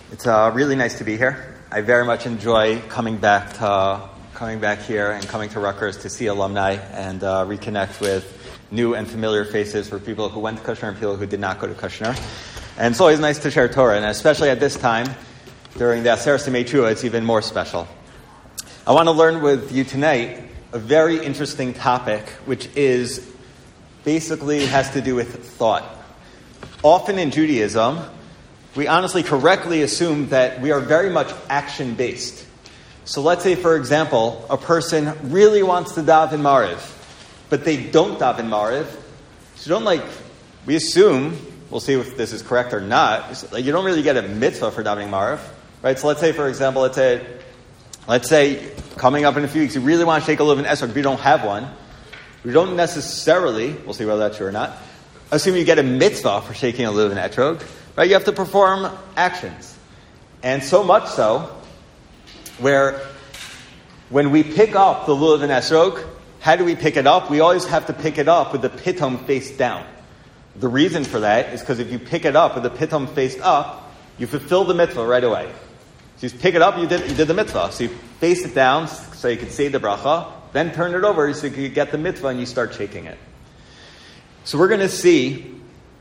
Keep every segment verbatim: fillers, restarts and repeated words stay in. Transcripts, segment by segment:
It's uh, really nice to be here. I very much enjoy coming back to uh, coming back here and coming to Rutgers to see alumni and uh, reconnect with new and familiar faces for people who went to Kushner and people who did not go to Kushner. And it's always nice to share Torah, and especially at this time, during the Aseret Simei Tshuva, it's even more special. I want to learn with you tonight a very interesting topic, which is basically has to do with thought. Often in Judaism, we honestly correctly assume that we are very much action-based. So let's say, for example, a person really wants to daven Mariv, but they don't daven Mariv. So don't like, we assume, we'll see if this is correct or not, like you don't really get a mitzvah for davening Mariv, right? So let's say, for example, let's say, let's say coming up in a few weeks, you really want to take a lulav and esrog, but you don't have one. We don't necessarily, we'll see whether that's true or not, assume you get a mitzvah for shaking a lulav and etrog. Right, you have to perform actions. And so much so, where when we pick up the lulav and esrog, how do we pick it up? We always have to pick it up with the pitom face down. The reason for that is because if you pick it up with the pitom face up, you fulfill the mitzvah right away. So you pick it up, you did, you did the mitzvah. So you face it down so you can say the bracha, then turn it over so you can get the mitzvah and you start shaking it. So we're going to see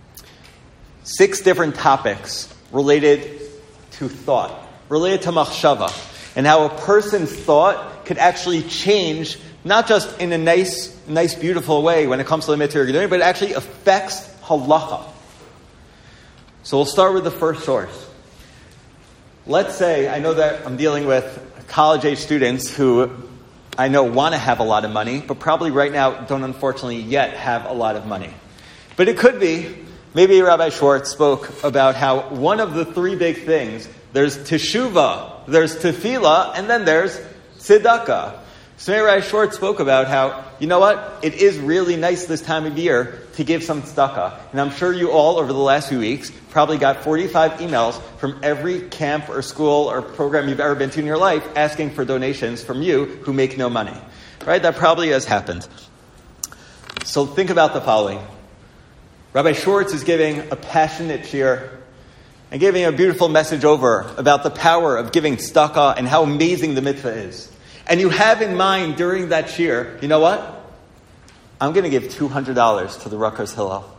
six different topics related to thought, related to machshava, and how a person's thought could actually change, not just in a nice, nice, beautiful way when it comes to the mitzvah you're doing, but it actually affects halacha. So we'll start with the first source. Let's say, I know that I'm dealing with college-age students who I know want to have a lot of money, but probably right now don't unfortunately yet have a lot of money. But it could be, maybe Rabbi Schwartz spoke about how one of the three big things, there's teshuvah, there's tefillah, and then there's tzedakah. So maybe Rabbi Schwartz spoke about how, you know what, it is really nice this time of year to give some tzedakah. And I'm sure you all, over the last few weeks, probably got forty-five emails from every camp or school or program you've ever been to in your life asking for donations from you who make no money. Right? That probably has happened. So think about the following. Rabbi Schwartz is giving a passionate shiur and giving a beautiful message over about the power of giving tzedakah and how amazing the mitzvah is. And you have in mind during that shiur, you know what? I'm going to give two hundred dollars to the Rutgers Hillel.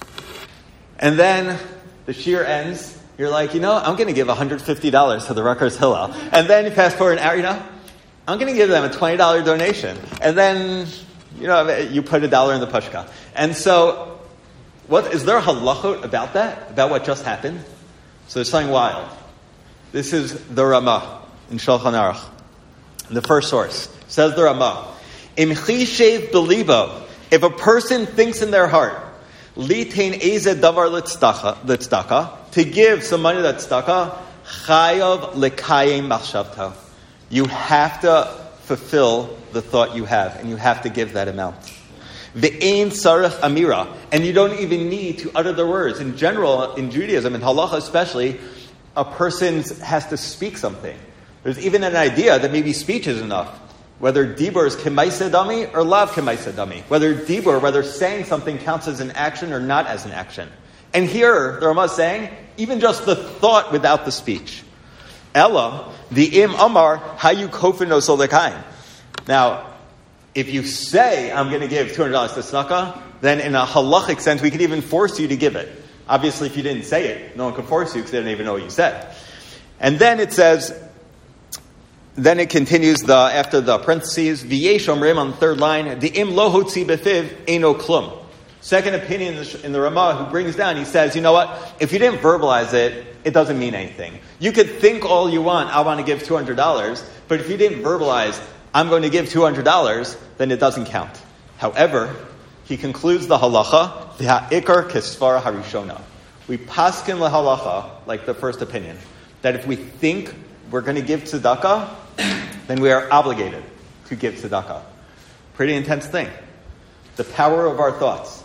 And then the shiur ends. You're like, you know, I'm going to give one hundred fifty dollars to the Rutgers Hillel. And then you fast forward an hour, you know, I'm going to give them a twenty dollars donation. And then, you know, you put a dollar in the pushka. And so, what is there halachot about that? About what just happened? So there's something wild. This is the Ramah in Shulchan Aruch. The first source says the Ramah, Im chishev belibo, if a person thinks in their heart, litain eze davar litzdaka, to give some money to tzedakah, chayav lekayim machshavto. You have to fulfill the thought you have, and you have to give that amount. Ve'ein sarach amira, and you don't even need to utter the words. In general, in Judaism, in halacha especially, a person has to speak something. There's even an idea that maybe speech is enough. Whether dibur is kemaiseh dami or lav kemaiseh dami. Whether dibur, whether saying something counts as an action or not as an action. And here, the Ramah is saying, even just the thought without the speech. Ella, the im amar, hayu kofin osolekaim. Now, if you say, I'm going to give two hundred dollars to tzedakah, then in a halachic sense, we could even force you to give it. Obviously, if you didn't say it, no one could force you because they didn't even know what you said. And then it says, then it continues the after the parentheses, V'yesh omrim on the third line, the im lo hotzi befiv eno klum. Second opinion in the, in the Ramah, who brings down, he says, you know what, if you didn't verbalize it, it doesn't mean anything. You could think all you want, I want to give two hundred dollars, but if you didn't verbalize, I'm going to give two hundred dollars, then it doesn't count. However, he concludes the halacha, v'ha'ikar kesvara harishona. We paskin lahalacha, like the first opinion, that if we think we're going to give tzedakah, then we are obligated to give tzedakah. Pretty intense thing. The power of our thoughts.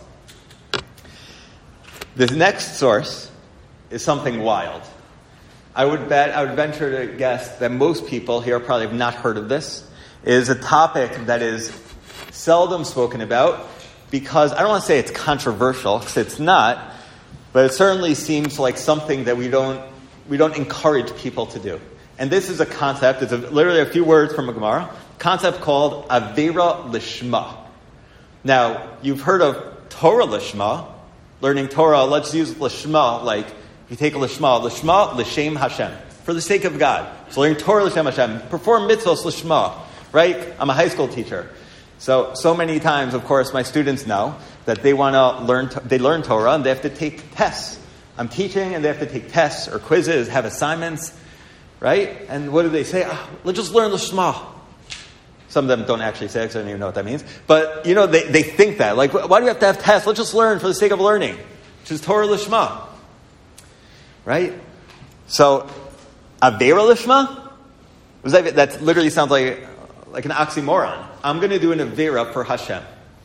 The next source is something wild. I would bet, I would venture to guess that most people here probably have not heard of this. It is a topic that is seldom spoken about because I don't want to say it's controversial, because it's not, but it certainly seems like something that we don't we don't encourage people to do. And this is a concept, it's a, literally a few words from a Gemara, concept called Avera Lishma. Now, you've heard of Torah Lishma, learning Torah, let's use Lishma, like, you take a Lishma, Lishma, L'Shem Hashem, for the sake of God. So learning Torah L'Shem Hashem, perform mitzvos Lishma, right? I'm a high school teacher. So, so many times, of course, my students know that they want to learn, they learn Torah and they have to take tests. I'm teaching and they have to take tests or quizzes, have assignments, right? And what do they say? Oh, let's just learn the Shema. Some of them don't actually say it, because I don't even know what that means. But, you know, they, they think that. Like, why do we have to have tests? Let's just learn for the sake of learning, which is Torah Lishma. Right? So, Avera Lishma? That literally sounds like, like an oxymoron. I'm going to do an Avera for Hashem.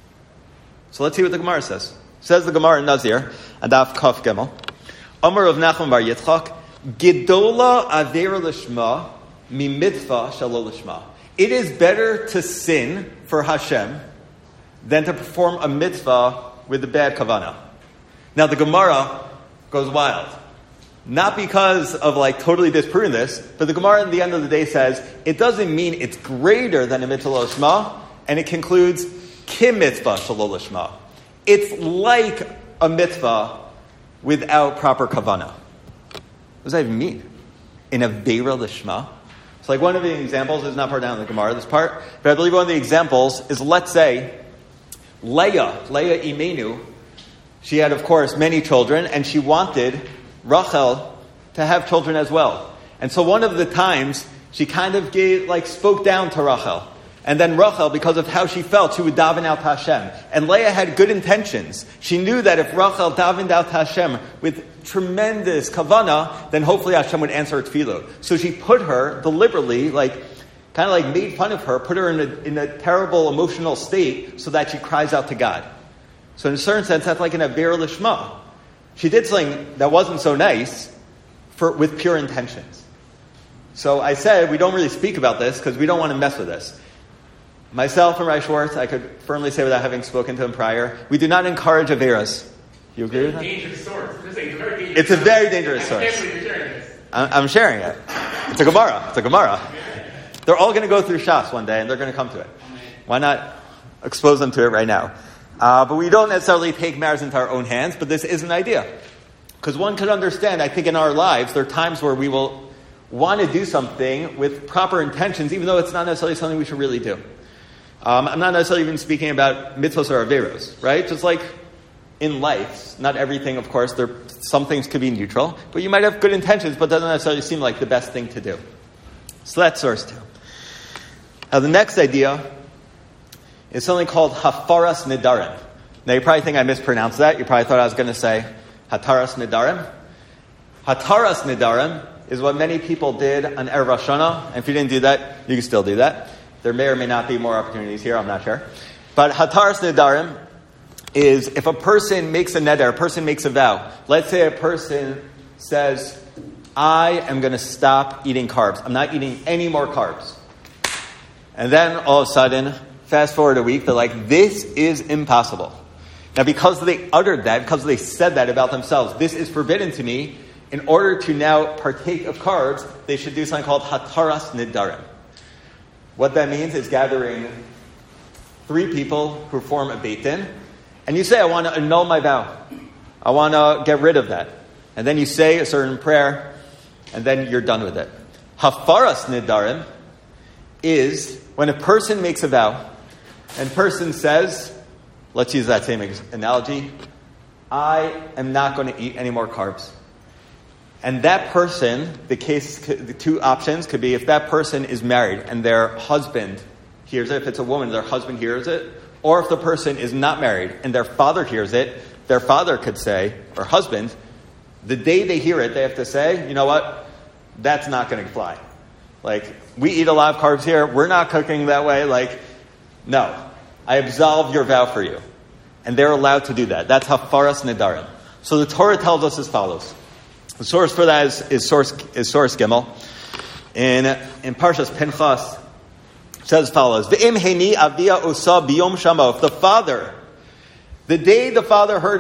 So let's see what the Gemara says. Says the Gemara in Nazir, Adaf Kaf Gimel. Amar of Nachman Bar Yitzchak, Gedola Avera Lishma, Mi Mitzvah Shalol Lishma. It is better to sin for Hashem than to perform a mitzvah with a bad kavanah. Now the Gemara goes wild. Not because of like totally disproving this, but the Gemara at the end of the day says it doesn't mean it's greater than a mitzvah lishma, and it concludes kim mitzvah shalol lishma. It's like a mitzvah without proper kavanah. What does that even mean? In a vera lishma? So like one of the examples is not part down in the Gemara, this part, but I believe one of the examples is, let's say, Leah, Leah Imenu, she had, of course, many children, and she wanted Rachel to have children as well. And so one of the times, she kind of gave, like, spoke down to Rachel. And then Rachel, because of how she felt, she would daven out to Hashem. And Leah had good intentions. She knew that if Rachel davened out to Hashem with tremendous kavanah, then hopefully Hashem would answer her tefillah. So she put her deliberately, like, kind of like made fun of her, put her in a, in a terrible emotional state so that she cries out to God. So in a certain sense, that's like an Avera Lishma. She did something that wasn't so nice for with pure intentions. So I said we don't really speak about this because we don't want to mess with this. Myself and Rai Schwartz, I could firmly say without having spoken to him prior, we do not encourage Averas. You agree with that? Dangerous source. It's a very dangerous, it's a very dangerous source. I can't believe you're sharing this. I'm sharing it. It's a Gemara. It's a Gemara. They're all going to go through Shas one day and they're going to come to it. Why not expose them to it right now? Uh, but we don't necessarily take matters into our own hands, but this is an idea. Because one could understand, I think in our lives, there are times where we will want to do something with proper intentions, even though it's not necessarily something we should really do. Um, I'm not necessarily even speaking about mitzvahs or averos, right? Just like in life, not everything, of course, there some things could be neutral, but you might have good intentions, but it doesn't necessarily seem like the best thing to do. So that's source two. Now the next idea is something called hafaras nidarim. Now you probably think I mispronounced that. You probably thought I was going to say hataras nidarim. Hataras nidarim is what many people did on Erev Rosh Hashanah. And if you didn't do that, you can still do that. There may or may not be more opportunities here. I'm not sure. But hataras nidarim is if a person makes a neder, a person makes a vow. Let's say a person says, I am going to stop eating carbs. I'm not eating any more carbs. And then all of a sudden, fast forward a week, they're like, this is impossible. Now, because they uttered that, because they said that about themselves, this is forbidden to me, in order to now partake of carbs, they should do something called hataras nidarim. What that means is gathering three people who form a beit din, and you say, I want to annul my vow. I want to get rid of that. And then you say a certain prayer, and then you're done with it. Hafaras nidarim is when a person makes a vow, and person says, let's use that same analogy, I am not going to eat any more carbs. And that person, the case, the two options could be if that person is married and their husband hears it, if it's a woman, their husband hears it, or if the person is not married and their father hears it, their father could say, or husband, the day they hear it, they have to say, you know what, that's not going to fly. Like, we eat a lot of carbs here, we're not cooking that way, like, no. I absolve your vow for you. And they're allowed to do that. That's hafaras nidarim. So the Torah tells us as follows. The source for that is, is source is source Gimel. In in Parshas Pinchas, it says as follows: V'im heini avia osa biyom shamo. If the father, the day the father heard it,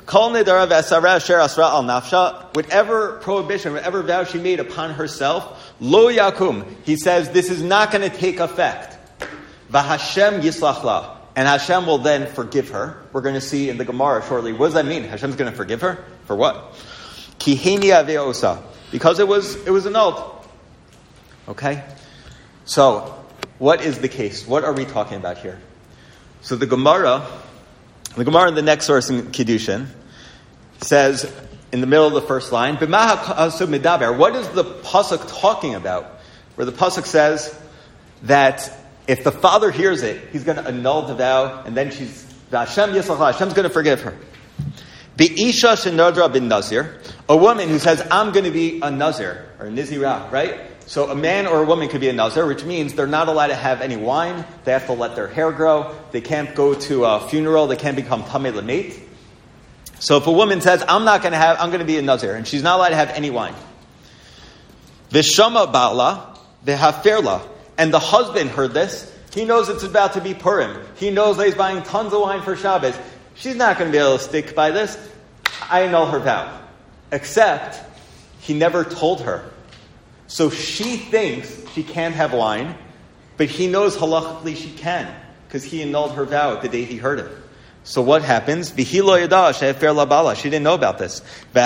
Kol nedara v'asara asher asra al nafsha, whatever prohibition, whatever vow she made upon herself, lo yakum, he says, this is not going to take effect. V'Hashem yislach la, and Hashem will then forgive her. We're going to see in the Gemara shortly, what does that mean? Hashem's going to forgive her? For what? Ki heini aveosa, because it was, it was annulled. Okay? So, what is the case? What are we talking about here? So the Gemara, the Gemara in the next source in Kiddushin says, in the middle of the first line, B'ma ha'asub medaber, what is the pasuk talking about? Where the pasuk says that if the father hears it, he's going to annul the vow, and then she's, Hashem yislach la, Hashem's going to forgive her. Be'isha shenodra bin nazir, a woman who says, I'm going to be a nazir, or a nizirah, right? So a man or a woman could be a nazir, which means they're not allowed to have any wine. They have to let their hair grow. They can't go to a funeral. They can't become tamei l'meit. So if a woman says, I'm not going to have, I'm going to be a nazir, and she's not allowed to have any wine. V'shama ba'la v'haferla, and the husband heard this. He knows it's about to be Purim. He knows that he's buying tons of wine for Shabbos. She's not going to be able to stick by this. I annul her vow. Except, he never told her. So she thinks she can't have wine, but he knows halachically she can, because he annulled her vow the day he heard it. So what happens? She didn't know about this.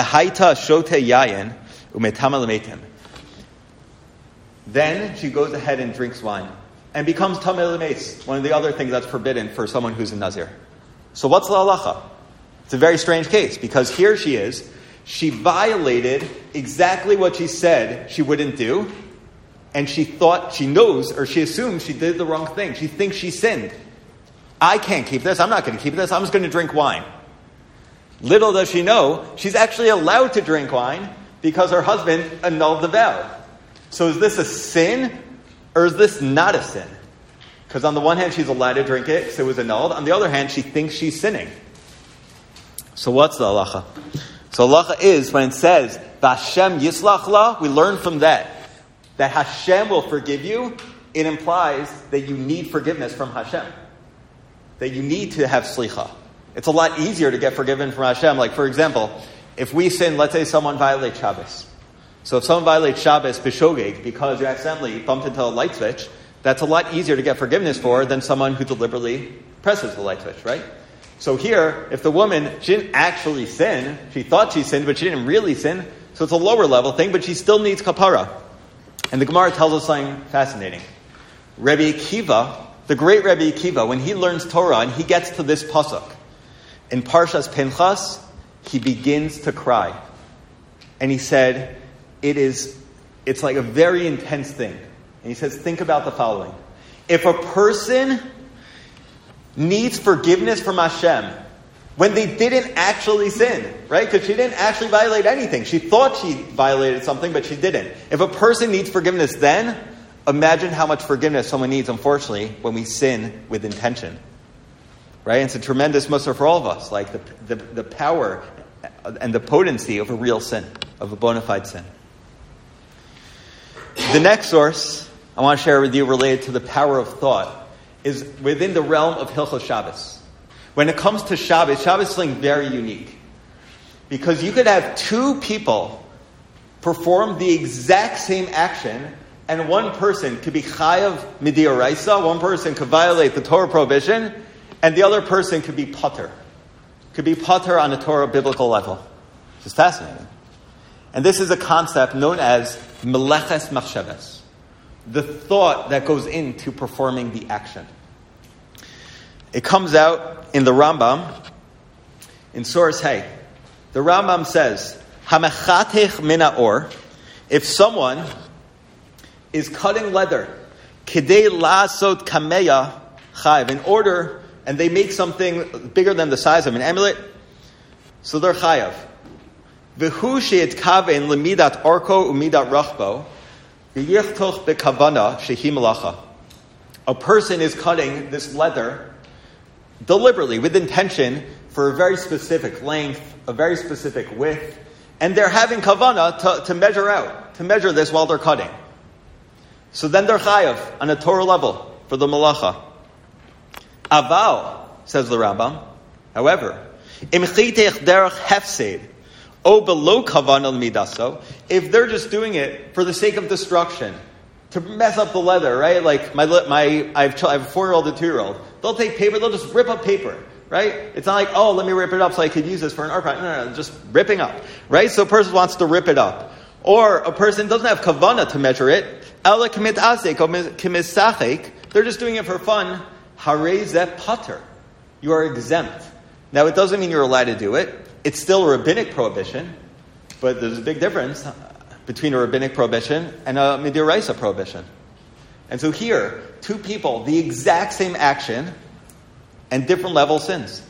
Then she goes ahead and drinks wine and becomes tamei l'meis, one of the other things that's forbidden for someone who's a nazir. So what's the halacha? It's a very strange case, because here she is. She violated exactly what she said she wouldn't do, and she thought, she knows, or she assumes she did the wrong thing. She thinks she sinned. I can't keep this. I'm not going to keep this. I'm just going to drink wine. Little does she know, she's actually allowed to drink wine because her husband annulled the vow. So is this a sin, or is this not a sin? Because on the one hand, she's allowed to drink it, so it was annulled. On the other hand, she thinks she's sinning. So what's the halacha? So halacha is, when it says, Vashem yislach la, we learn from that, that Hashem will forgive you. It implies that you need forgiveness from Hashem. That you need to have slicha. It's a lot easier to get forgiven from Hashem. Like, for example, if we sin, let's say someone violates Shabbos. So if someone violates Shabbos b'shogeg because you accidentally bumped into a light switch, that's a lot easier to get forgiveness for than someone who deliberately presses the light switch, right? So here, if the woman, she didn't actually sin, she thought she sinned, but she didn't really sin, so it's a lower level thing, but she still needs kapara. And the Gemara tells us something fascinating. Rabbi Akiva, the great Rabbi Akiva, when he learns Torah and he gets to this pasuk, in Parshas Pinchas, he begins to cry. And he said, it is, it's like a very intense thing. And he says, think about the following. If a person needs forgiveness from Hashem when they didn't actually sin, right? Because she didn't actually violate anything. She thought she violated something, but she didn't. If a person needs forgiveness then, imagine how much forgiveness someone needs, unfortunately, when we sin with intention. Right? And it's a tremendous mussar for all of us, like the, the, the power and the potency of a real sin, of a bona fide sin. The next source I want to share with you related to the power of thought is within the realm of Hilchos Shabbos. When it comes to Shabbos, Shabbos is something very unique. Because you could have two people perform the exact same action, and one person could be chayav midioraisa, one person could violate the Torah prohibition, and the other person could be pater. Could be pater on a Torah biblical level. Which is fascinating. And this is a concept known as meleches machshavas. The thought that goes into performing the action. It comes out in the Rambam, in Source Hay. The Rambam says, Hamechatech min ha'or, if someone is cutting leather, kedei la'asot kameya chayv, in order, and they make something bigger than the size of an amulet, so they're chayav. V'hu she'et kaven lemidat orko umidat rachbo, v'yichtoch bekavana shehi malacha. A person is cutting this leather deliberately, with intention, for a very specific length, a very specific width, and they're having kavana to, to measure out, to measure this while they're cutting. So then they're chayav on a Torah level for the malacha. Aval, says the Rambam, however, Im chitech derech hefsed, o below kavanah midaso. If they're just doing it for the sake of destruction, to mess up the leather, right? Like my my I have, I have a four-year-old and a two-year-old. They'll take paper, they'll just rip up paper, right? It's not like, oh, let me rip it up so I could use this for an art project. No, no, no, just ripping up, right? So a person wants to rip it up. Or a person doesn't have kavanah to measure it. Ela k'mit asek or k'misachek. They're just doing it for fun. Harei zeh pater. You are exempt. Now, it doesn't mean you're allowed to do it. It's still a rabbinic prohibition, but there's a big difference between a rabbinic prohibition and a midiraisa prohibition. And so here, two people, the exact same action, and different level sins.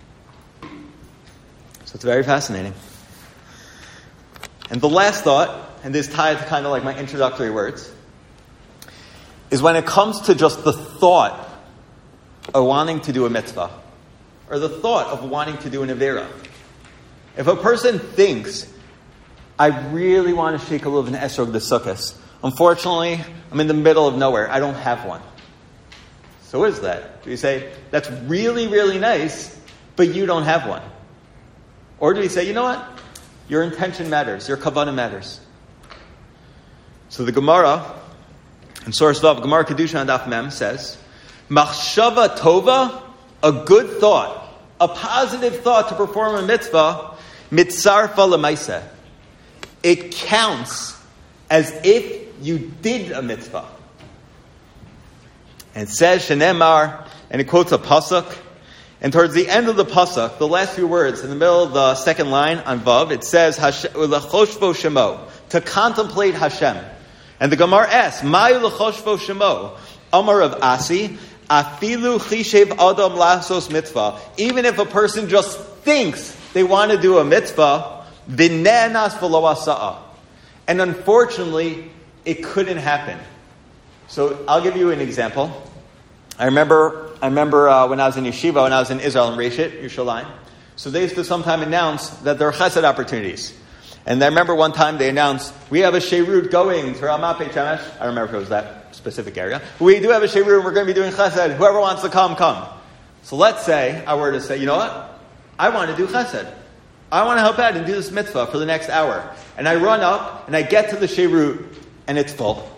So it's very fascinating. And the last thought, and this ties to kind of like my introductory words, is when it comes to just the thought of wanting to do a mitzvah, or the thought of wanting to do an avera. If a person thinks, I really want to shake a little of an esrog the sukkahs, unfortunately, I'm in the middle of nowhere, I don't have one. So what is that? Do you say, that's really, really nice, but you don't have one? Or do you say, you know what? Your intention matters, your kavanah matters. So the Gemara, in Source Vav, Gemara Kedusha and Daf Mem says, Machshava Tova, a good thought, a positive thought to perform a mitzvah, mitzarfa lemaiseh. It counts as if you did a mitzvah. And it says, Shenemar, and it quotes a pasuk, and towards the end of the pasuk, the last few words, in the middle of the second line on Vav, it says, Ulechoshvo Shemo, to contemplate Hashem. And the Gemara asks, Mayu lechoshvo Shemo, Amar of Asi, Afilu chishev adam lasos mitzvah. Even if a person just thinks they want to do a mitzvah, v'ne'enas v'lo asa'a. And unfortunately, it couldn't happen. So I'll give you an example. I remember, I remember uh, when I was in yeshiva, when I was in Israel and Reshit, Yerushalayim. So they used to sometime announce that there are chesed opportunities. And I remember one time they announced, we have a sheirut going to Ramat Beit Shemesh. I don't remember if it was that specific area. We do have a sheirut, we're going to be doing chesed. Whoever wants to come, come. So let's say I were to say, you know what? I want to do chesed. I want to help out and do this mitzvah for the next hour. And I run up, and I get to the sheirut, and it's full.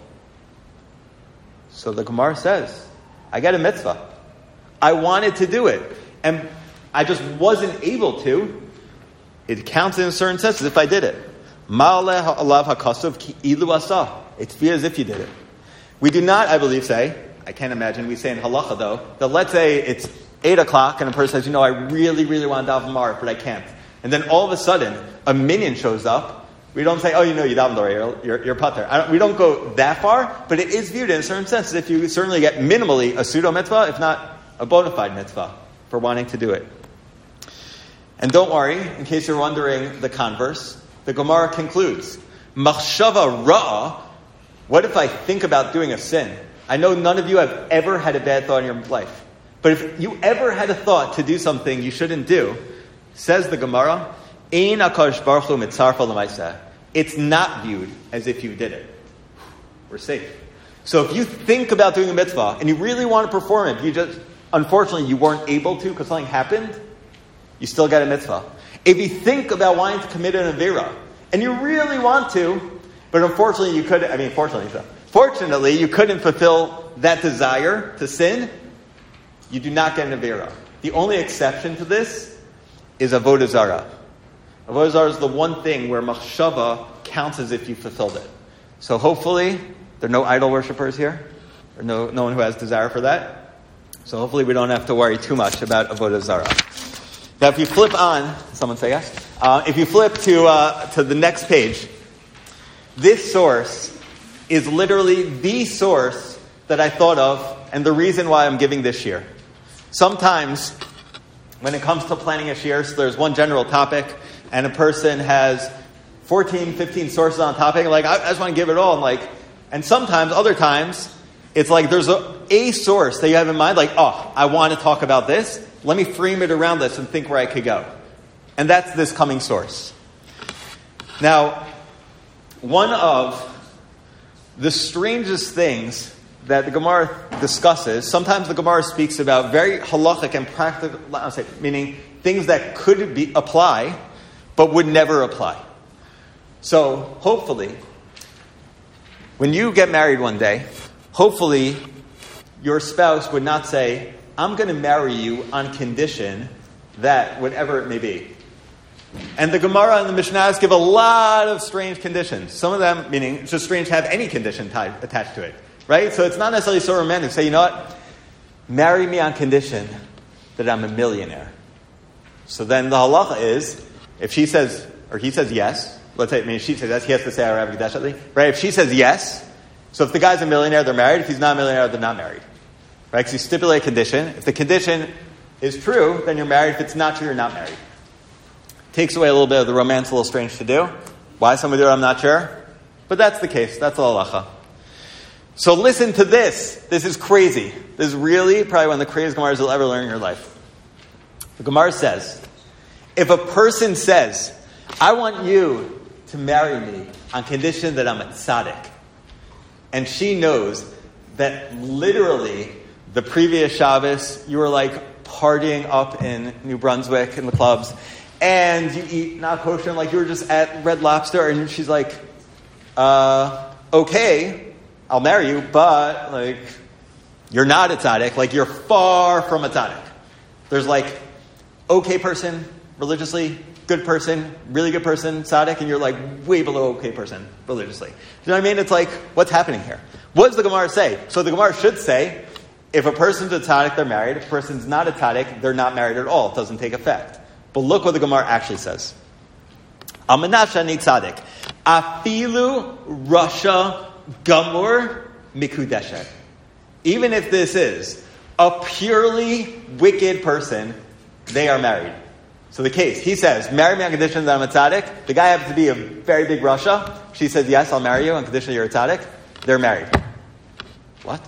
So the Gemara says, I got a mitzvah. I wanted to do it. And I just wasn't able to. It counts in a certain sense as if I did it. Ma'aleh alav hakasav ki ilu asa. It's as if you did it. We do not, I believe, say, I can't imagine, we say in halacha though, that let's say it's eight o'clock and a person says, you know, I really, really want to daven Marv, but I can't. And then all of a sudden, a minion shows up. We don't say, oh, you know, you daven Marv, you're, you're, you're pater. I don't, we don't go that far, but it is viewed in a certain sense as if you certainly get minimally a pseudo mitzvah, if not a bona fide mitzvah, for wanting to do it. And don't worry, in case you're wondering the converse, the Gemara concludes, Machshava ra'ah, what if I think about doing a sin? I know none of you have ever had a bad thought in your life. But if you ever had a thought to do something you shouldn't do, says the Gemara, Ein HaKadosh Baruch Hu mitzarfa l'maiseh. It's not viewed as if you did it. We're safe. So if you think about doing a mitzvah and you really want to perform it, you just, unfortunately, you weren't able to because something happened, you still got a mitzvah. If you think about wanting to commit an avera, and you really want to, but unfortunately you couldn't, I mean, fortunately, fortunately you couldn't fulfill that desire to sin, you do not get an avera. The only exception to this is avodah zarah. Avodah zarah is the one thing where machshava counts as if you fulfilled it. So hopefully, there are no idol worshippers here, or no, no one who has desire for that. So hopefully we don't have to worry too much about avodah zarah. Now, if you flip on, someone say yes. Uh, if you flip to uh, to the next page, this source is literally the source that I thought of, and the reason why I'm giving this year. Sometimes, when it comes to planning a shiur, so there's one general topic, and a person has fourteen, fifteen sources on topic, like I, I just want to give it all, and like, and sometimes, other times, it's like there's a, a source that you have in mind, like, oh, I want to talk about this. Let me frame it around this and think where I could go. And that's this coming source. Now, one of the strangest things that the Gemara discusses, sometimes the Gemara speaks about very halachic and practical, I'll say, meaning things that could be apply, but would never apply. So, hopefully, when you get married one day, hopefully your spouse would not say, I'm going to marry you on condition that whatever it may be. And the Gemara and the Mishnahs give a lot of strange conditions. Some of them, meaning it's just strange to have any condition tied, attached to it. Right? So it's not necessarily so romantic. Say, you know what? Marry me on condition that I'm a millionaire. So then the halacha is, if she says, or he says yes, let's say, I mean, she says yes, he has to say, right? If she says yes, so if the guy's a millionaire, they're married. If he's not a millionaire, they're not married. Right? Because you stipulate a condition. If the condition is true, then you're married. If it's not true, you're not married. Takes away a little bit of the romance, a little strange to do. Why someone do it, I'm not sure. But that's the case. That's the halacha. So listen to this. This is crazy. This is really probably one of the craziest Gemaras you'll ever learn in your life. The Gemara says, if a person says, I want you to marry me on condition that I'm a tzaddik, and she knows that literally the previous Shabbos, you were like partying up in New Brunswick in the clubs, and you eat not kosher, like you were just at Red Lobster, and she's like, uh, okay, I'll marry you, but like, you're not a tzaddik, like you're far from a tzaddik. There's like, okay person, religiously, good person, really good person, tzaddik, and you're like way below okay person, religiously. You know what I mean? It's like, what's happening here? What does the Gemara say? So the Gemara should say, if a person's a tzaddik, they're married. If a person's not a tzaddik, they're not married at all. It doesn't take effect. But look what the Gemara actually says. Amanasha ni tzaddik. Afilu rasha gamur mikudeshet. Even if this is a purely wicked person, they are married. So the case, he says, marry me on condition that I'm a tzaddik. The guy happens to be a very big rasha. She says, yes, I'll marry you on condition that you're a tzaddik. They're married. What?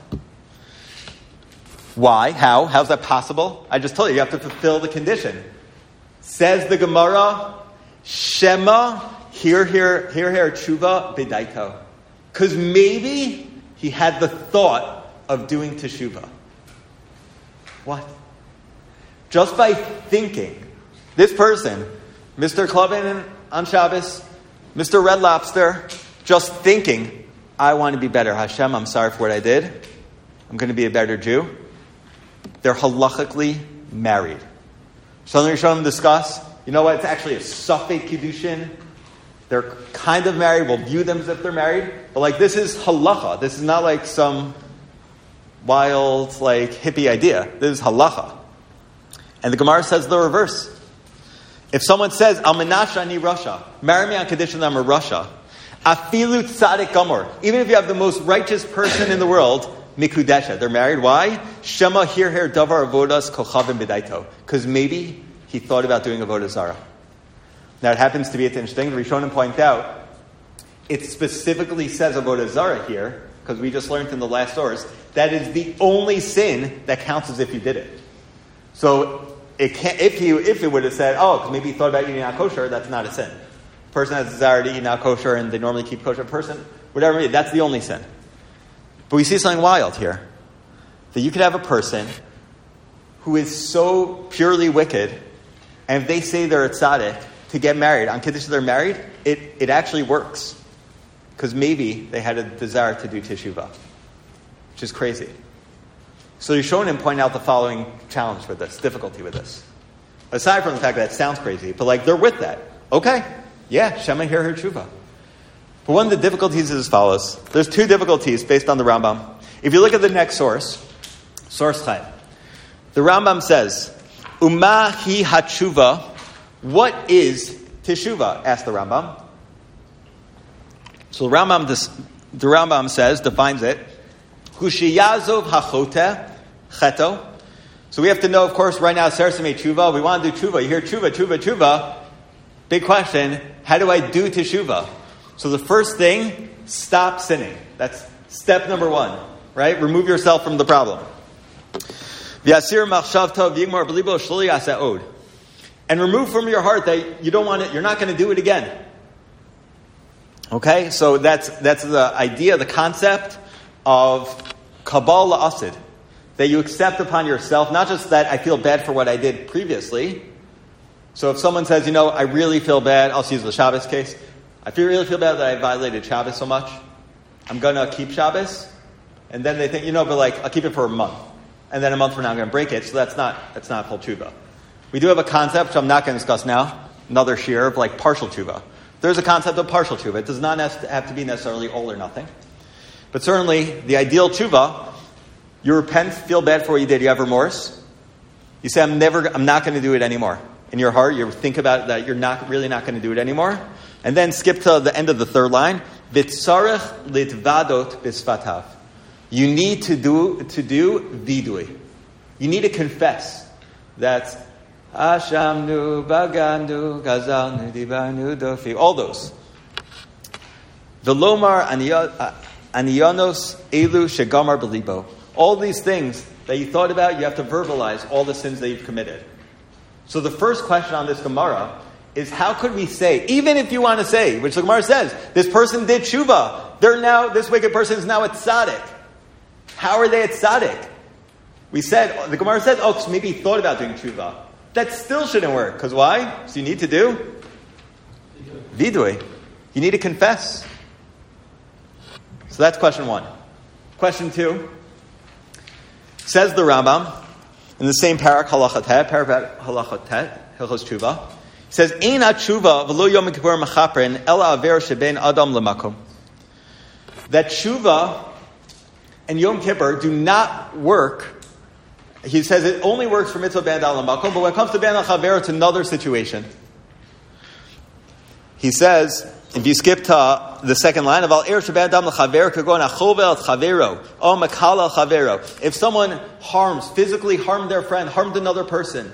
Why? How? How's that possible? I just told you, you have to fulfill the condition. Says the Gemara, Shema, here, here, here, here, tshuva, bidaito. Because maybe he had the thought of doing teshuvah. What? Just by thinking, this person, Mister Clubbin on Shabbos, Mister Red Lobster, just thinking, I want to be better. Hashem, I'm sorry for what I did. I'm going to be a better Jew. They're halachically married. So the Rishonim discuss, you know what, it's actually a Safek Kiddushin. They're kind of married. We'll view them as if they're married. But like, this is halacha. This is not like some wild, like, hippie idea. This is halacha. And the Gemara says the reverse. If someone says, Al menasha ani rasha, marry me on condition that I'm a rasha, afilu tzaddik gamor, even if you have the most righteous person in the world, mikudesha, they're married. Why? Shema hir her davar avodas kochavim bidaito. Because maybe he thought about doing avodah zarah. Now it happens to be, it's interesting, the Rishonim point out, it specifically says avodah zarah here, because we just learned in the last source, that is the only sin that counts as if you did it. So it can't, if you if it would have said, oh, because maybe he thought about eating not kosher, that's not a sin. A person has a desire to eat not kosher and they normally keep kosher. Person, whatever, that's the only sin. But we see something wild here. That you could have a person who is so purely wicked, and if they say they're a tzaddik, to get married, on condition they're married, it, it actually works. Because maybe they had a desire to do teshuvah. Which is crazy. So Rishonim point out the following challenge with this, difficulty with this. Aside from the fact that it sounds crazy, but like they're with that. Okay, yeah, Shema hear her tshuva. But one of the difficulties is as follows. There's two difficulties based on the Rambam. If you look at the next source, source Chai, the Rambam says, Uma hi hatshuva, what is teshuvah? Asked the Rambam. So the Rambam, the Rambam says, defines it, Hushiyazov hachote cheto. So we have to know, of course, right now, Sarasame tshuva. We want to do tshuva. You hear tshuva, tshuva, tshuva. Big question, how do I do teshuvah? So the first thing, stop sinning. That's step number one, right? Remove yourself from the problem. And remove from your heart that you don't want it, you're not going to do it again. Okay? So that's that's the idea, the concept of Kabbalah asid, that you accept upon yourself, not just that I feel bad for what I did previously. So if someone says, you know, I really feel bad, I'll use the Shabbos case. I feel really feel bad that I violated Shabbos so much. I'm going to keep Shabbos. And then they think, you know, but like, I'll keep it for a month. And then a month from now I'm going to break it. So that's not, that's not full tshuva. We do have a concept, which I'm not going to discuss now, another shear of like partial tshuva. There's a concept of partial tshuva. It does not have to be necessarily all or nothing. But certainly, the ideal tshuva, you repent, feel bad for what you did, you have remorse. You say, I'm never, I'm not going to do it anymore. In your heart, you think about that you're not really not going to do it anymore. And then skip to the end of the third line. V'tzarech litvadot b'sfatav. You need to do to do vidui. You need to confess that Ashamnu, Bagandu, Gazalnu, Dibanu, Dofi, all those. Velomar aniyanos elu shegamar belibo. All these things that you thought about, you have to verbalize all the sins that you've committed. So the first question on this Gemara is, how could we say, even if you want to say, which the Gemara says, this person did tshuva, they're now, this wicked person is now at tzaddik. How are they at tzaddik? We said, the Gemara says, oh, so maybe he thought about doing tshuva. That still shouldn't work. Because why? So you need to do vidui. You need to confess. So that's question one. Question two. Says the Rambam, in the same parak halacha tet, parak halacha tet, hilchos tshuva, he says, Ein ha-tshuva v'lo yom kippur machaprin ela aver sheben adam lemakom. That tshuva and Yom Kippur do not work. He says it only works for mitzvah ben al makom, but when it comes to ben al chaver, it's another situation. He says, if you skip to the second line of al er sheben adam l'chaver kagon achovel chavero o makala chavero, if someone harms, physically harmed their friend, harmed another person,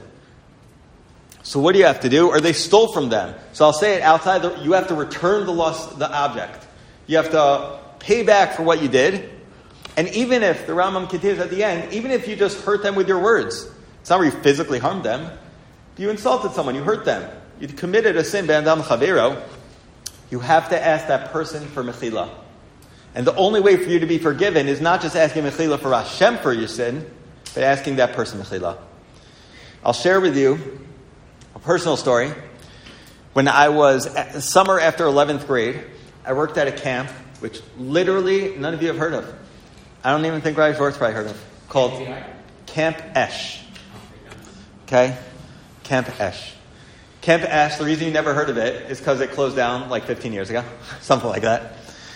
so what do you have to do? Or they stole from them. So I'll say it outside. The, you have to return the lost, the object. You have to pay back for what you did. And even if, the Rambam continues at the end, even if you just hurt them with your words, it's not where you physically harmed them. You insulted someone, you hurt them, you committed a sin, b'adam chavero, you have to ask that person for mechila. And the only way for you to be forgiven is not just asking mechila for Hashem for your sin, but asking that person mechila. I'll share with you a personal story. When I was at, summer after eleventh grade, I worked at a camp, which literally none of you have heard of. I don't even think Rabbi Schwartz probably heard of. Called Camp Esh. Okay? Camp Esh. Camp Esh, the reason you never heard of it is because it closed down like fifteen years ago. Something like that.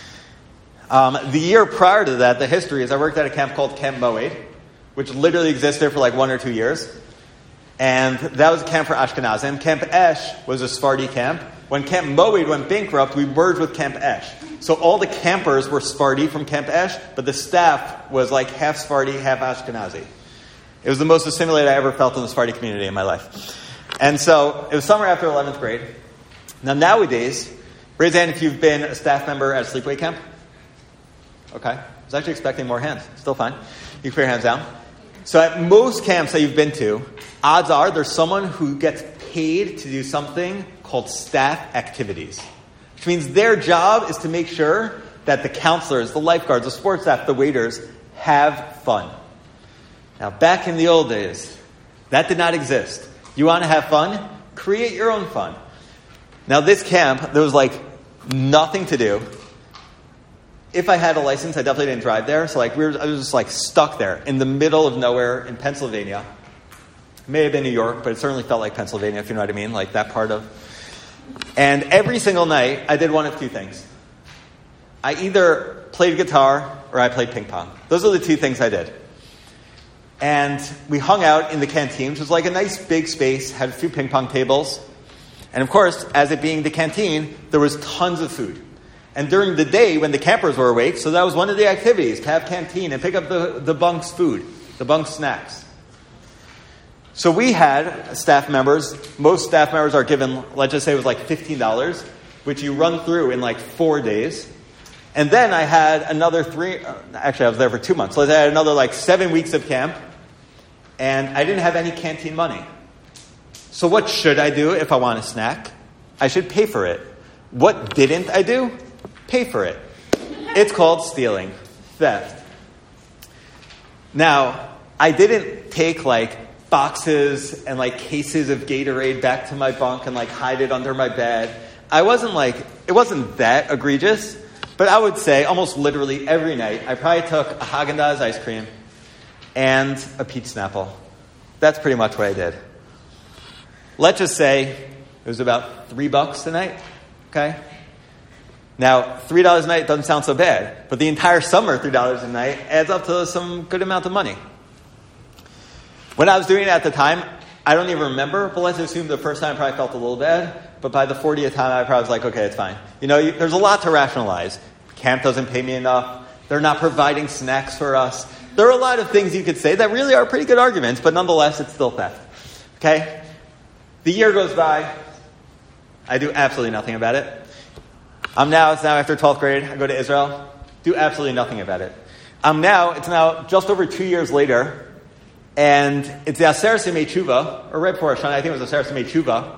Um, the year prior to that, the history is I worked at a camp called Camp Moed, which literally existed for like one or two years. And that was a camp for Ashkenazim. Camp Esh was a Sephardi camp. When Camp Moed went bankrupt, we merged with Camp Esh. So all the campers were Sephardi from Camp Esh, but the staff was like half Sephardi, half Ashkenazi. It was the most assimilated I ever felt in the Sephardi community in my life. And so it was summer after eleventh grade. Now nowadays, raise your hand if you've been a staff member at a sleepaway camp. Okay. I was actually expecting more hands. Still fine. You can put your hands down. So at most camps that you've been to, odds are there's someone who gets paid to do something called staff activities. Which means their job is to make sure that the counselors, the lifeguards, the sports staff, the waiters have fun. Now, back in the old days, that did not exist. You want to have fun? Create your own fun. Now, this camp, there was like nothing to do. If I had a license, I definitely didn't drive there. So like we were, I was just like stuck there in the middle of nowhere in Pennsylvania. It may have been New York, but it certainly felt like Pennsylvania, if you know what I mean, like that part of. And every single night, I did one of two things. I either played guitar or I played ping pong. Those are the two things I did. And we hung out in the canteen, which was like a nice big space, had a few ping pong tables. And of course, as it being the canteen, there was tons of food. And during the day, when the campers were awake, so that was one of the activities, to have canteen and pick up the, the bunk's food, the bunk's snacks. So we had staff members, most staff members are given, let's just say it was like fifteen dollars, which you run through in like four days. And then I had another three, actually I was there for two months, so I had another like seven weeks of camp, and I didn't have any canteen money. So what should I do if I want a snack? I should pay for it. What didn't I do? Pay for it. It's called stealing, theft. Now, I didn't take like boxes and like cases of Gatorade back to my bunk and like hide it under my bed. I wasn't like, it wasn't that egregious, but I would say almost literally every night, I probably took a Haagen-Dazs ice cream and a peach Snapple. That's pretty much what I did. Let's just say it was about three bucks a night, okay? Now, three dollars a night doesn't sound so bad, but the entire summer, three dollars a night adds up to some good amount of money. When I was doing it at the time, I don't even remember, but let's assume the first time I probably felt a little bad, but by the fortieth time, I probably was like, okay, it's fine. You know, you, there's a lot to rationalize. Camp doesn't pay me enough. They're not providing snacks for us. There are a lot of things you could say that really are pretty good arguments, but nonetheless, it's still theft. Okay? The year goes by. I do absolutely nothing about it. I'm now, it's now after twelfth grade. I go to Israel. Do absolutely nothing about it. I'm now, it's now just over two years later, and it's the Aseret Yemei Tshuva, or right before Hashanah, I think it was the Aseret Yemei Tshuva,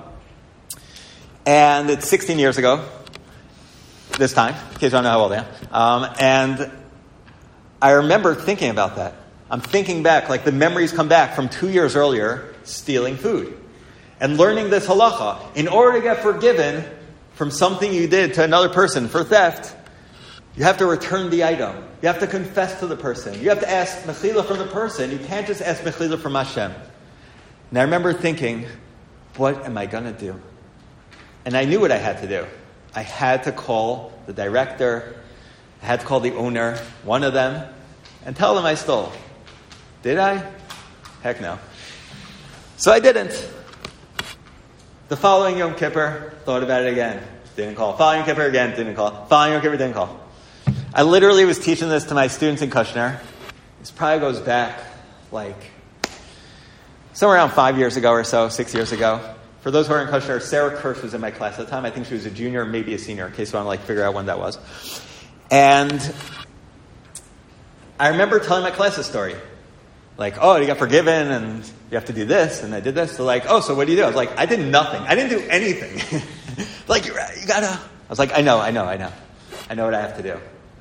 and it's sixteen years ago, this time, in case you don't know how old I am. Um, and I remember thinking about that. I'm thinking back, like the memories come back from two years earlier, stealing food. And learning this halacha. In order to get forgiven from something you did to another person for theft, you have to return the item. You have to confess to the person. You have to ask mechila from the person. You can't just ask mechila from Hashem. And I remember thinking, what am I going to do? And I knew what I had to do. I had to call the director. I had to call the owner, one of them, and tell them I stole. Did I? Heck no. So I didn't. The following Yom Kippur, thought about it again. Didn't call. Following Yom Kippur again, didn't call. Following Yom Kippur, didn't call. I literally was teaching this to my students in Kushner. This probably goes back like somewhere around five years ago or so, six years ago. For those who are in Kushner, Sarah Kirsch was in my class at the time. I think she was a junior, maybe a senior, in case you want to like figure out when that was. And I remember telling my class this story. Like, oh, you got forgiven, and you have to do this, and I did this. So like, oh, so what do you do? I was like, I did nothing. I didn't do anything. Like, you you gotta. I was like, I know, I know, I know. I know what I have to do.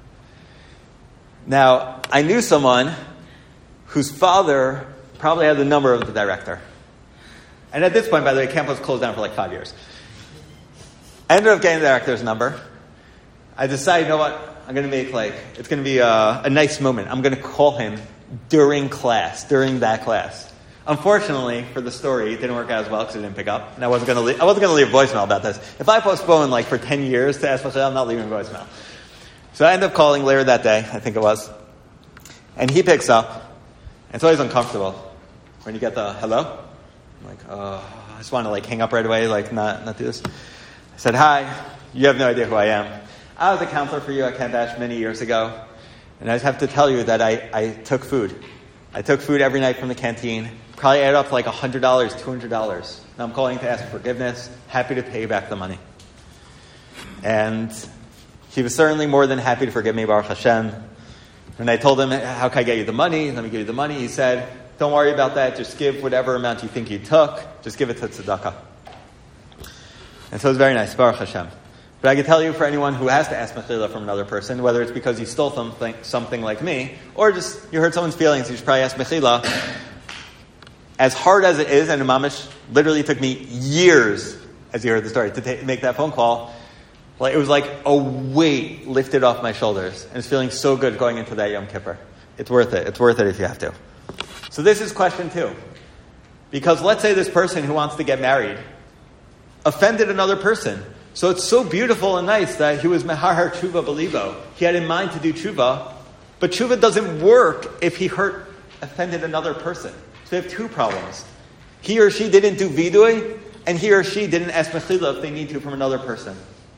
Now, I knew someone whose father probably had the number of the director. And at this point, by the way, campus was closed down for like five years. I ended up getting the director's number. I decided, you know what? I'm going to make like, it's going to be a, a nice moment. I'm going to call him during class, during that class. Unfortunately, for the story, it didn't work out as well because it didn't pick up. And I wasn't going to leave, I wasn't going to leave a voicemail about this. If I postponed like for ten years to ask myself, I'm not leaving a voicemail. So I ended up calling later that day, I think it was. And he picks up. And it's always uncomfortable when you get the hello. I'm like, oh, I just want to like hang up right away, like not, not do this. I said, hi, you have no idea who I am. I was a counselor for you at Camp Ash many years ago. And I just have to tell you that I, I took food. I took food every night from the canteen. Probably added up to like one hundred dollars, two hundred dollars. Now I'm calling to ask for forgiveness. Happy to pay you back the money. And he was certainly more than happy to forgive me, Baruch Hashem. When I told him, how can I get you the money? Let me give you the money. He said, don't worry about that. Just give whatever amount you think you took. Just give it to tzedakah. And so it was very nice, Baruch Hashem. But I can tell you, for anyone who has to ask mechila from another person, whether it's because you stole something, something like me, or just you hurt someone's feelings, you should probably ask mechila. As hard as it is, and Mamish literally took me years, as you heard the story, to ta- make that phone call. Like it was like a weight lifted off my shoulders, and it's feeling so good going into that Yom Kippur. It's worth it. It's worth it if you have to. So this is question two, because let's say this person who wants to get married offended another person. So it's so beautiful and nice that he was mehar tshuva belibo. He had in mind to do tshuva, but tshuva doesn't work if he hurt, offended another person. So we have two problems. He or she didn't do vidui, and he or she didn't ask mechila if they need to from another person.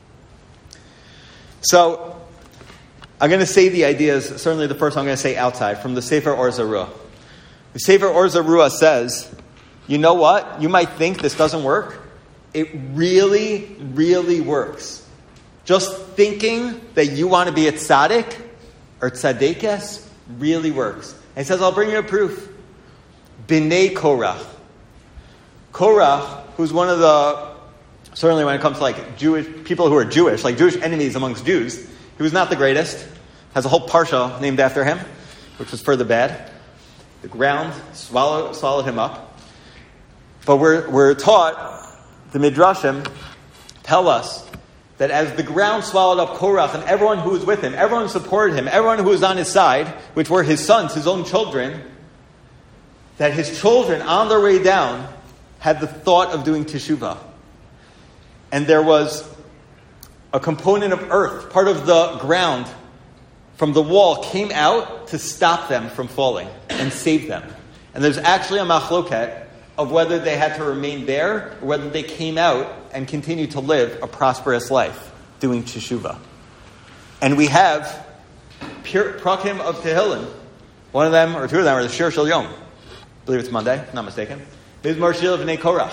So I'm going to say the ideas, certainly the first one I'm going to say outside, from the Sefer Or Zarua. The Sefer Or Zarua says, you know what? You might think this doesn't work. It really, really works. Just thinking that you want to be a tzaddik or tzaddikas really works. And he says, I'll bring you a proof. B'nai Korach. Korach, who's one of the, certainly when it comes to like Jewish, people who are Jewish, like Jewish enemies amongst Jews, he was not the greatest. Has a whole parsha named after him, which was further bad. The ground swallowed, swallowed him up. But we're, we're taught, the Midrashim tell us, that as the ground swallowed up Korach and everyone who was with him, everyone who supported him, everyone who was on his side, which were his sons, his own children, that his children on their way down had the thought of doing teshuvah. And there was a component of earth, part of the ground from the wall came out to stop them from falling and save them. And there's actually a machloket of whether they had to remain there or whether they came out and continued to live a prosperous life doing teshuvah. And we have prakim of Tehillim. One of them, or two of them, are the Shir Shel Yom. I believe it's Monday, if I'm not mistaken. Mizmor Shir V'nei Korach.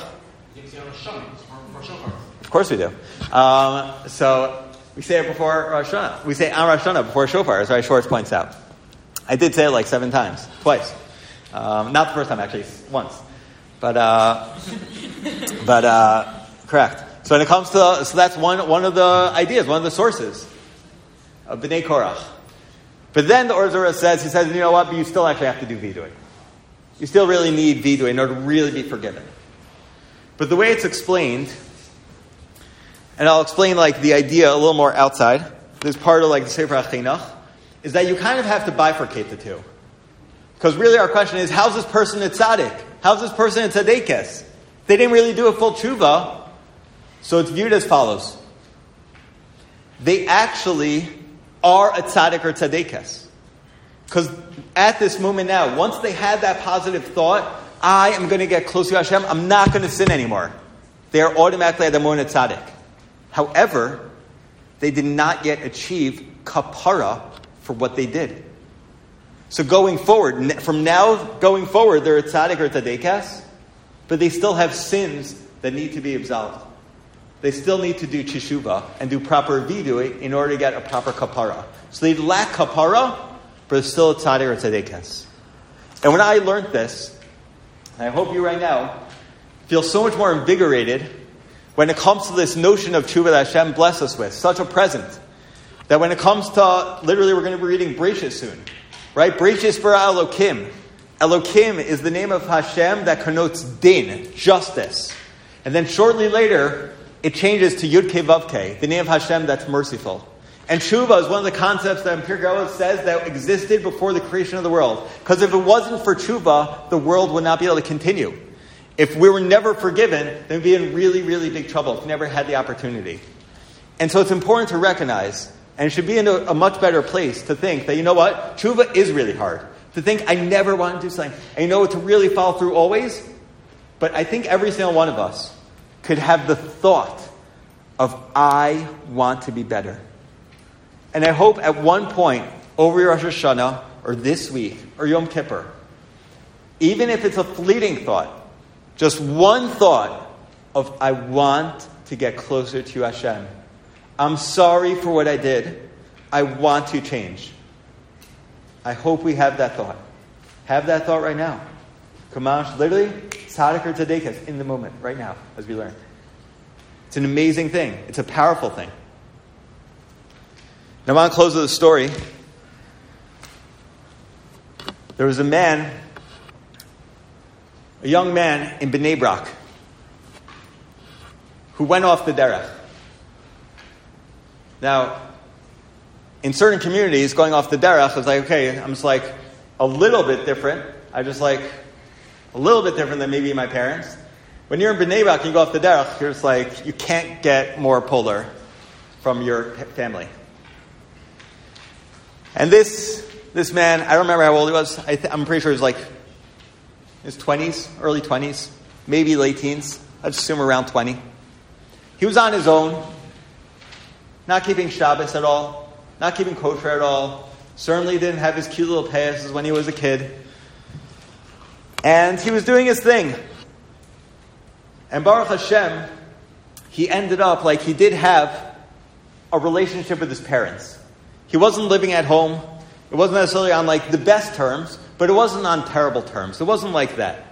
Of course we do. Um, so we say it before Rosh Hashanah. We say on Rosh Hashanah before Shofar, as Rai Schwartz points out. I did say it like seven times, twice. Um, not the first time, actually, once. But, uh, but, uh, correct. So when it comes to, so that's one, one of the ideas, one of the sources of B'nai Korach. But then the Or Zura says, he says, you know what, but you still actually have to do vidui. You still really need vidui in order to really be forgiven. But the way it's explained, and I'll explain like the idea a little more outside, this part of like the Sefer HaChinuch, is that you kind of have to bifurcate the two. Because really our question is, how's this person a tzaddik? How's this person a tzaddikus? They didn't really do a full tshuva, so it's viewed as follows. They actually are a tzaddik or tzaddikus. Because at this moment now, once they had that positive thought, I am going to get close to Hashem, I'm not going to sin anymore. They are automatically at the moment a tzaddik. However, they did not yet achieve kapara for what they did. So going forward, from now going forward, they're a tzaddik or a tzaddikas, but they still have sins that need to be absolved. They still need to do teshuvah and do proper vidui in order to get a proper kapara. So they lack kapara, but they're still a tzaddik or a tzaddikas. And when I learned this, and I hope you right now feel so much more invigorated when it comes to this notion of teshuvah that Hashem bless us with, such a present, that when it comes to, literally we're going to be reading Bereshis soon. Right? Bereshis bara Elokim. Elokim is the name of Hashem that connotes din, justice. And then shortly later, it changes to Yud Kei Vav Kei, the name of Hashem that's merciful. And Tshuva is one of the concepts that Pirkei Avos says that existed before the creation of the world. Because if it wasn't for Tshuva, the world would not be able to continue. If we were never forgiven, then we'd be in really, really big trouble if we never had the opportunity. And so it's important to recognize, and it should be in a, a much better place to think that, you know what, tshuva is really hard. To think, I never want to do something. And you know, to really follow through always. But I think every single one of us could have the thought of, I want to be better. And I hope at one point, over your Rosh Hashanah, or this week, or Yom Kippur, even if it's a fleeting thought, just one thought of, I want to get closer to Hashem. I'm sorry for what I did. I want to change. I hope we have that thought. Have that thought right now. Kamash, literally, tzaddik or tzaddikas in the moment, right now, as we learn. It's an amazing thing. It's a powerful thing. Now, I want to close with a story. There was a man, a young man in Bnei Brak, who went off the derech. Now, in certain communities, going off the derech is like, okay, I'm just like a little bit different. I just like a little bit different than maybe my parents. When you're in Bnei Brak and you go off the derech, you're just like, you can't get more polar from your family. And this this man, I don't remember how old he was. I th- I'm pretty sure he was like his twenties, early twenties, maybe late teens. I'd assume around twenty. He was on his own. Not keeping Shabbos at all. Not keeping kosher at all. Certainly didn't have his cute little passes when he was a kid. And he was doing his thing. And Baruch Hashem, he ended up like he did have a relationship with his parents. He wasn't living at home. It wasn't necessarily on like the best terms, but it wasn't on terrible terms. It wasn't like that.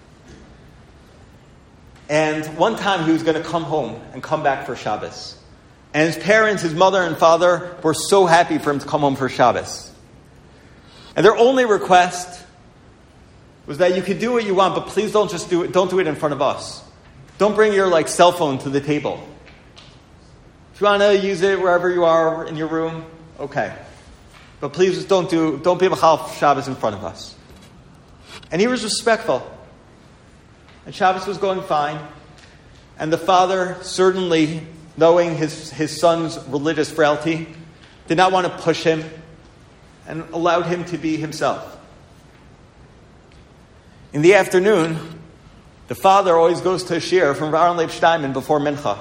And one time he was going to come home and come back for Shabbos. And his parents, his mother and father, were so happy for him to come home for Shabbos. And their only request was that you could do what you want, but please don't just do it. Don't do it in front of us. Don't bring your like cell phone to the table. If you want to use it wherever you are in your room, okay. But please just don't do don't be Mechal Shabbos in front of us. And he was respectful. And Shabbos was going fine. And the father, certainly knowing his, his son's religious frailty, did not want to push him and allowed him to be himself. In the afternoon, the father always goes to a shir from Aaron Leib Steinman before Mincha.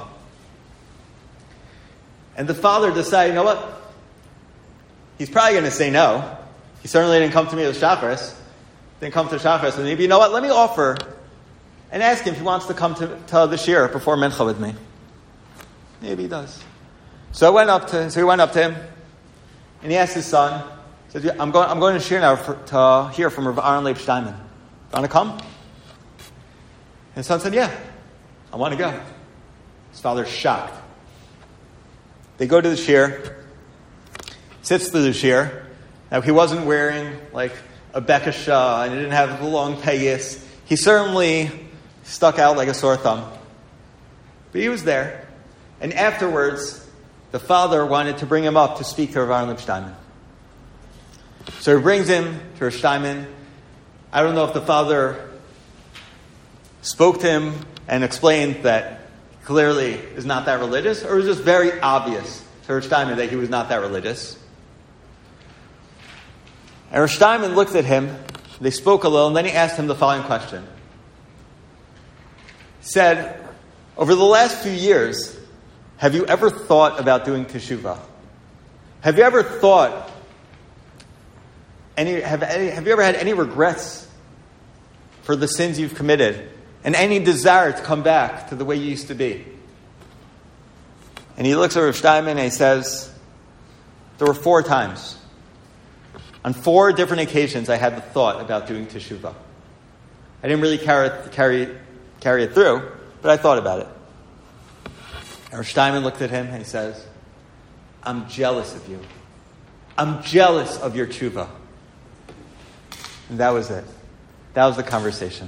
And the father decided, you know what? He's probably going to say no. He certainly didn't come to me with Shacharis. Didn't come to Shacharis with me. But you know what? Let me offer and ask him if he wants to come to, to the shir before Mincha with me. Maybe he does. So I went up to so he went up to him, and he asked his son. He said, "I'm going. I'm going to shir now for, to hear from Rav Aaron Leib Steinman. Want to come?" And his son said, "Yeah, I want to go." His father's shocked. They go to the shir. Sits through the shir. Now he wasn't wearing like a bekasha and he didn't have the long payas. He certainly stuck out like a sore thumb. But he was there. And afterwards, the father wanted to bring him up to speak to Rav Aaron Leib Steinman. So he brings him to Rav Steinman. I don't know if the father spoke to him and explained that clearly is not that religious, or it was just very obvious to Rav Steinman that he was not that religious. And Rav Steinman looked at him, they spoke a little, and then he asked him the following question. He said, over the last few years, have you ever thought about doing teshuvah? Have you ever thought, any, have, any, have you ever had any regrets for the sins you've committed? And any desire to come back to the way you used to be? And he looks at Rav Steinman and he says, there were four times. On four different occasions, I had the thought about doing teshuvah. I didn't really carry it, carry, carry it through, but I thought about it. And Rav Steinman looked at him and he says, I'm jealous of you. I'm jealous of your teshuvah. And that was it. That was the conversation.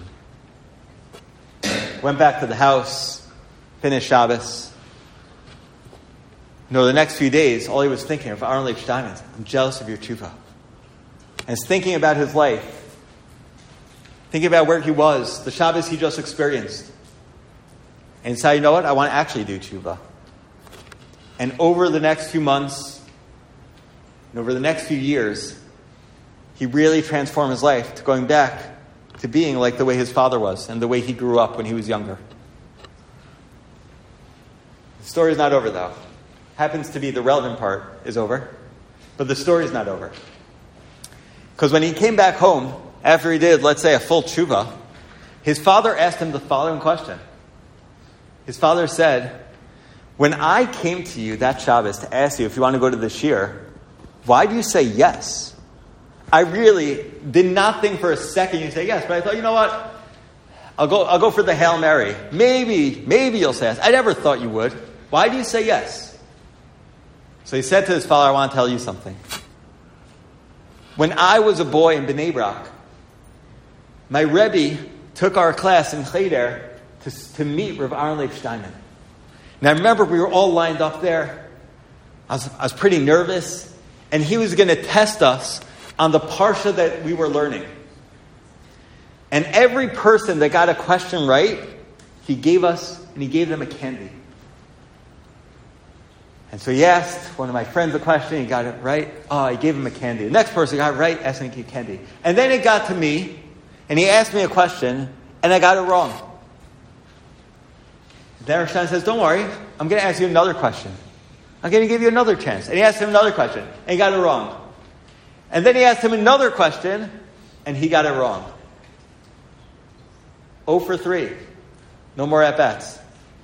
Went back to the house, finished Shabbos. You know, the next few days, all he was thinking of Aaron Leib Steinman, I'm jealous of your teshuvah. And he's thinking about his life, thinking about where he was, the Shabbos he just experienced. And he decided, you know what, I want to actually do teshuvah. And over the next few months, and over the next few years, he really transformed his life to going back to being like the way his father was and the way he grew up when he was younger. The story's not over, though. Happens to be the relevant part is over, but the story's not over. Because when he came back home, after he did, let's say, a full tshuva, his father asked him the following question. His father said, when I came to you that Shabbos to ask you if you want to go to the shir, why do you say yes? I really did not think for a second you'd say yes, but I thought, you know what? I'll go I'll go for the Hail Mary. Maybe, maybe you'll say yes. I never thought you would. Why do you say yes? So he said to his father, I want to tell you something. When I was a boy in Bnei Brak, my Rebbe took our class in Cheder to, to meet Rav Aaron Leib Steinman. And I remember we were all lined up there. I was, I was pretty nervous. And he was going to test us on the parsha that we were learning. And every person that got a question right, he gave us, and he gave them a candy. And so he asked one of my friends a question, he got it right. Oh, he gave him a candy. The next person got it right, asked him to give candy. And then it got to me, and he asked me a question, and I got it wrong. Then Rav Stein says, don't worry, I'm going to ask you another question. I'm going to give you another chance. And he asked him another question, and he got it wrong. And then he asked him another question, and he got it wrong. oh for three. No more at-bats.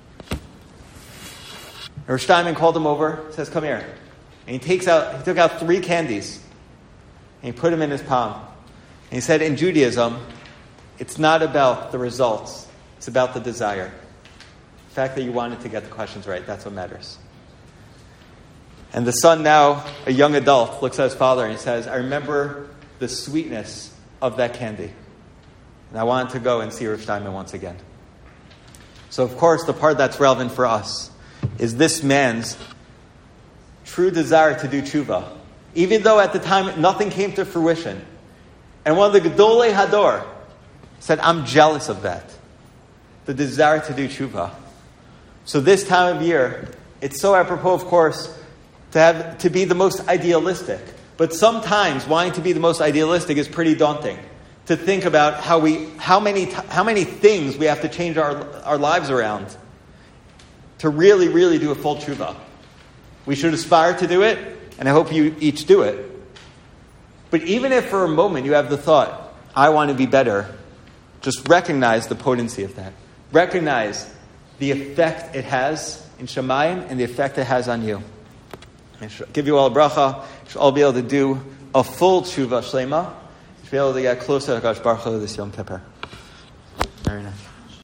Rav Steinman called him over, says, come here. And he takes out, he took out three candies, and he put them in his palm. And he said, in Judaism, it's not about the results, it's about the desire. The fact that you wanted to get the questions right, that's what matters. And the son, now a young adult, looks at his father and he says, I remember the sweetness of that candy. And I wanted to go and see Rav Steinman once again. So, of course, the part that's relevant for us is this man's true desire to do tshuva, even though at the time nothing came to fruition. And one of the Gedolei Hador said, I'm jealous of that. The desire to do tshuva. So this time of year, it's so apropos, of course, to have to be the most idealistic. But sometimes wanting to be the most idealistic is pretty daunting. To think about how we, how many, how many things we have to change our, our lives around to really, really do a full tshuva. We should aspire to do it, and I hope you each do it. But even if for a moment you have the thought, I want to be better, just recognize the potency of that. Recognize the effect it has in Shamayim and the effect it has on you. I should give you all a bracha. You should all be able to do a full tshuva shlema. You should be able to get closer to Hakadosh Baruch Hu this Yom Kippur.